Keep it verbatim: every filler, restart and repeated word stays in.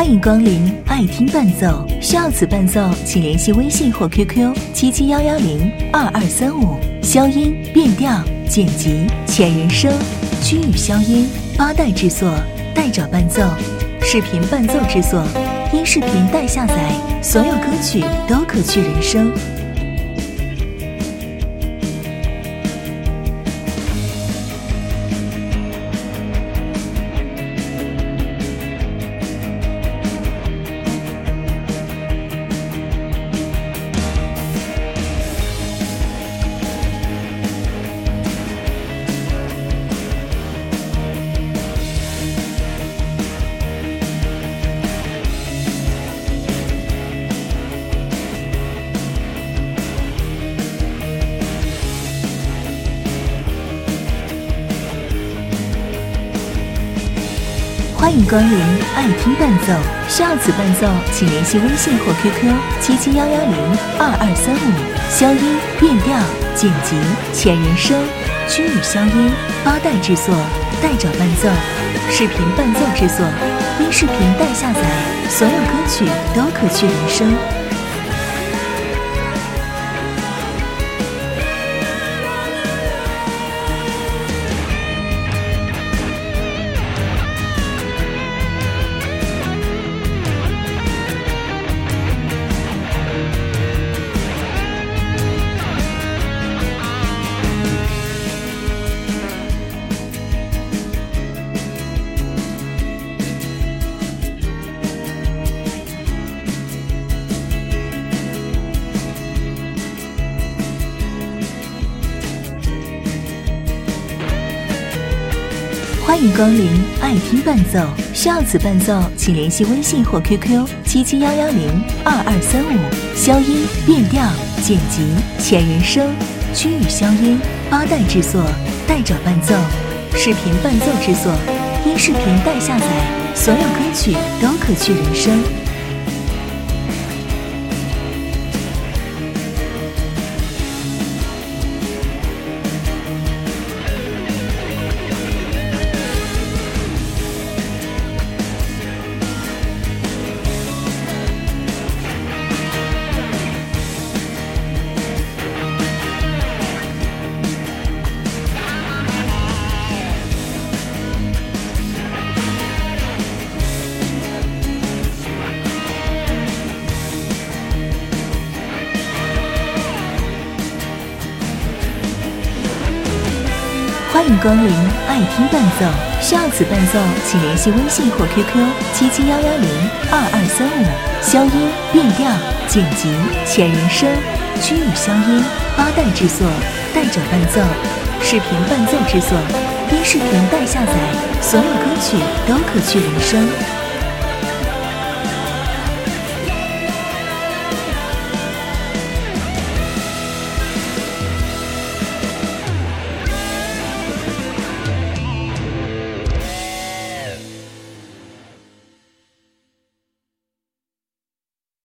欢迎光临爱听伴奏，需要此伴奏请联系微信或 Q Q 七七幺幺零二二三五。消音、变调、剪辑、前人声、区域消音、八代制作、代找伴奏、视频伴奏制作、音视频带下载，所有歌曲都可去人声。欢迎光临爱听伴奏，需要此伴奏请联系微信或 Q Q 七七幺幺零二二三五。消音、变调、剪辑、前人声、区域消音、八代制作、代找伴奏、视频伴奏制作、音视频带下载，所有歌曲都可去人声。欢迎光临爱听伴奏，需要此伴奏请联系微信或 Q Q 七七幺幺零二二三五。消音、变调、剪辑、前人声、区域消音、八代制作、代找伴奏、视频伴奏制作、音视频带下载，所有歌曲都可去人声。欢迎光临爱听伴奏，需要此伴奏请联系微信或 Q Q 七七幺幺零二二三五。消音、变调、剪辑、前人声、区域消音、八代制作、代找伴奏、视频伴奏制作、音视频带下载，所有歌曲都可去人声。